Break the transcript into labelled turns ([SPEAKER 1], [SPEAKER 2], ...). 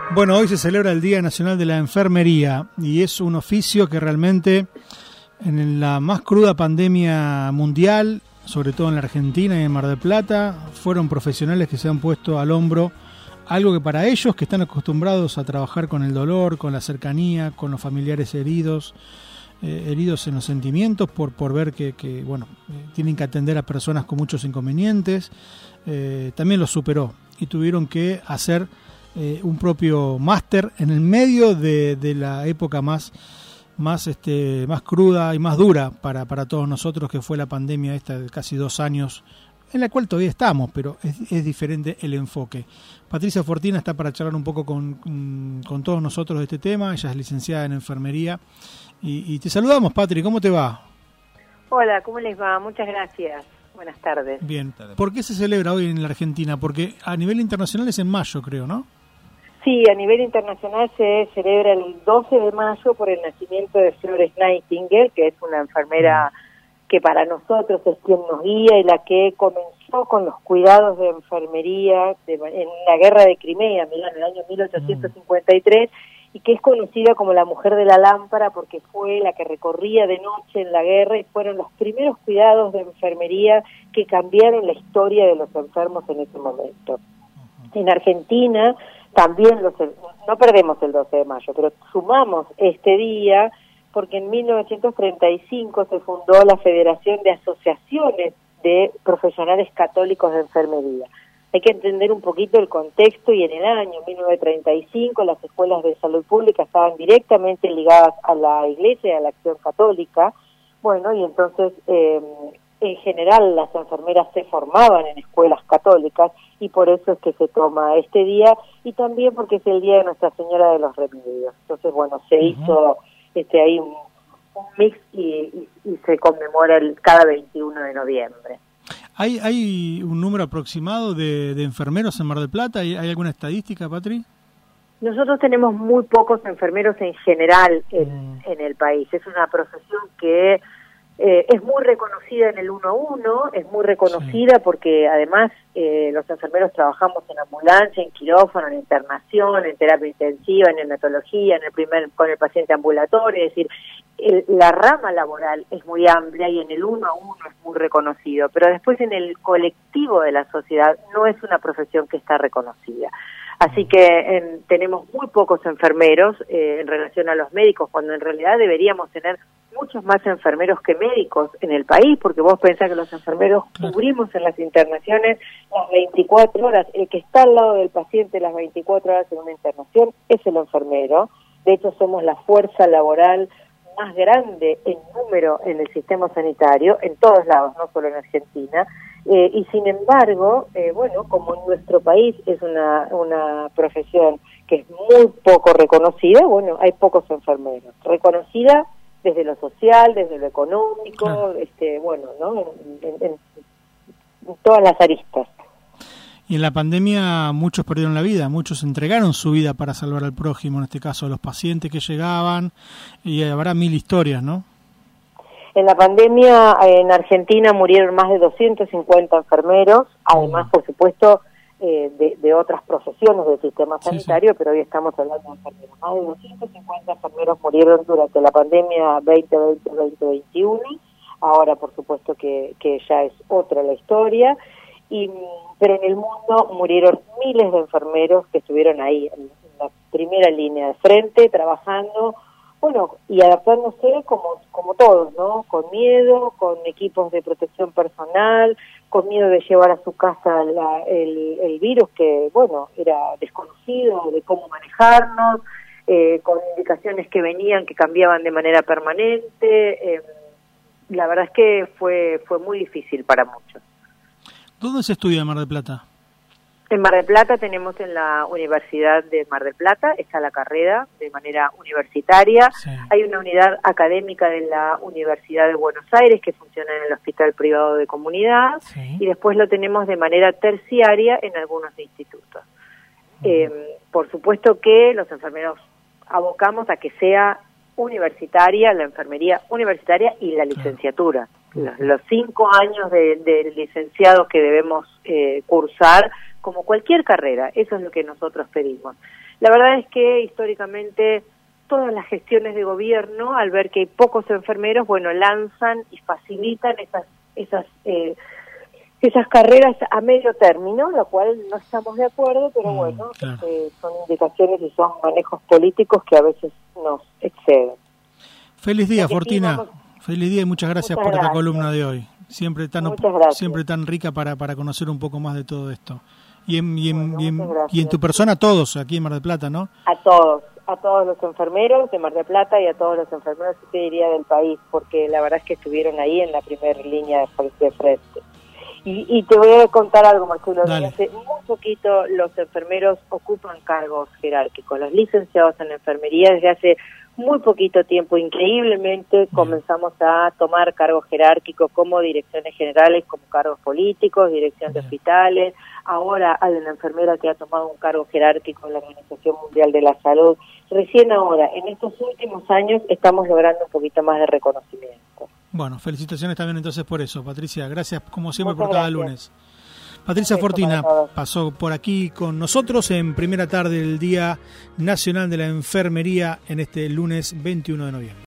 [SPEAKER 1] Bueno, hoy se celebra el Día Nacional de la Enfermería y es un oficio que realmente en la más cruda pandemia mundial, sobre todo en la Argentina y en Mar del Plata, fueron profesionales que se han puesto al hombro algo que para ellos, que están acostumbrados a trabajar con el dolor, con la cercanía, con los familiares heridos en los sentimientos por ver que tienen que atender a personas con muchos inconvenientes, también los superó y tuvieron que hacer un propio máster en el medio de la época más cruda y más dura para todos nosotros, que fue la pandemia esta de casi 2 años, en la cual todavía estamos, pero es diferente el enfoque. Patricia Fortina está para charlar un poco con todos nosotros de este tema. Ella es licenciada en enfermería y te saludamos, Patri, ¿cómo te va?
[SPEAKER 2] Hola, ¿cómo les va? Muchas gracias. Buenas tardes.
[SPEAKER 1] Bien. ¿Por qué se celebra hoy en la Argentina? Porque a nivel internacional es en mayo, creo, ¿no?
[SPEAKER 2] Sí, a nivel internacional se celebra el 12 de mayo por el nacimiento de Florence Nightingale, que es una enfermera que para nosotros es quien nos guía y la que comenzó con los cuidados de enfermería en la guerra de Crimea, en el año 1853, y que es conocida como la mujer de la lámpara porque fue la que recorría de noche en la guerra y fueron los primeros cuidados de enfermería que cambiaron la historia de los enfermos en ese momento. En Argentina también no perdemos el 12 de mayo, pero sumamos este día porque en 1935 se fundó la Federación de Asociaciones de Profesionales Católicos de Enfermería. Hay que entender un poquito el contexto y en el año 1935 las escuelas de salud pública estaban directamente ligadas a la Iglesia y a la Acción Católica. Bueno, y entonces en general las enfermeras se formaban en escuelas católicas y por eso es que se toma este día y también porque es el día de Nuestra Señora de los Remedios. Entonces, bueno, se hizo ahí un mix y se conmemora cada 21 de noviembre.
[SPEAKER 1] ¿Hay un número aproximado de enfermeros en Mar del Plata? ¿Hay alguna estadística, Patri?
[SPEAKER 2] Nosotros tenemos muy pocos enfermeros en general en el país. Es una profesión que es muy reconocida en el 1-1, es muy reconocida porque además los enfermeros trabajamos en ambulancia, en quirófano, en internación, en terapia intensiva, en neonatología, con el paciente ambulatorio, es decir, la rama laboral es muy amplia y en el 1-1 es muy reconocido, pero después en el colectivo de la sociedad no es una profesión que está reconocida. Así que tenemos muy pocos enfermeros en relación a los médicos, cuando en realidad deberíamos tener muchos más enfermeros que médicos en el país, porque vos pensás que los enfermeros cubrimos en las internaciones las 24 horas, el que está al lado del paciente las 24 horas en una internación es el enfermero. De hecho somos la fuerza laboral más grande en número en el sistema sanitario, en todos lados, no solo en Argentina, y sin embargo, como en nuestro país es una profesión que es muy poco reconocida, hay pocos enfermeros. Reconocida desde lo social, desde lo económico, en todas las aristas.
[SPEAKER 1] Y en la pandemia muchos perdieron la vida, muchos entregaron su vida para salvar al prójimo, en este caso los pacientes que llegaban, y habrá 1000 historias, ¿no?
[SPEAKER 2] En la pandemia en Argentina murieron más de 250 enfermeros, además, por supuesto, de otras profesiones del sistema sanitario, pero hoy estamos hablando de enfermeros. Más de 250 enfermeros murieron durante la pandemia 2020-2021, ahora por supuesto que ya es otra la historia, pero en el mundo murieron miles de enfermeros que estuvieron ahí en la primera línea de frente, trabajando, y adaptándose como todos, ¿no? Con miedo, con equipos de protección personal, con miedo de llevar a su casa el virus que, era desconocido de cómo manejarnos, con indicaciones que cambiaban de manera permanente. La verdad es que fue muy difícil para muchos.
[SPEAKER 1] ¿Dónde se estudia en Mar del Plata?
[SPEAKER 2] En Mar del Plata tenemos en la Universidad de Mar del Plata, está la carrera de manera universitaria. Sí. Hay una unidad académica de la Universidad de Buenos Aires que funciona en el Hospital Privado de Comunidad, sí. Y después lo tenemos de manera terciaria en algunos institutos. Por supuesto que los enfermeros abocamos a que sea universitaria, la enfermería universitaria y la licenciatura. los 5 años de licenciados que debemos cursar, como cualquier carrera. Eso es lo que nosotros pedimos. La verdad es que históricamente todas las gestiones de gobierno, al ver que hay pocos enfermeros, bueno, lanzan y facilitan esas carreras a medio término, lo cual no estamos de acuerdo, pero bueno, claro. Son indicaciones y son manejos políticos que a veces nos exceden.
[SPEAKER 1] Feliz día, Fortina. Feliz día y muchas gracias por esta columna de hoy. Siempre tan rica para conocer un poco más de todo esto. Y en tu persona, todos aquí en Mar del Plata, ¿no? A todos los enfermeros de Mar del Plata y a todos los enfermeros, te diría, del país, porque la verdad es que estuvieron ahí en la primera línea de frente. Y te voy a contar algo, Marcelo. Hace muy poquito los enfermeros ocupan cargos jerárquicos. Los licenciados en enfermería desde hace muy poquito tiempo, increíblemente, comenzamos a tomar cargos jerárquicos como direcciones generales, como cargos políticos, dirección de hospitales. Ahora hay una enfermera que ha tomado un cargo jerárquico en la Organización Mundial de la Salud. Recién ahora, en estos últimos años, estamos logrando un poquito más de reconocimiento. Bueno, felicitaciones también entonces por eso, Patricia. Gracias como siempre por cada lunes. Patricia Fortina pasó por aquí con nosotros en primera tarde del Día Nacional de la Enfermería en este lunes 21 de noviembre.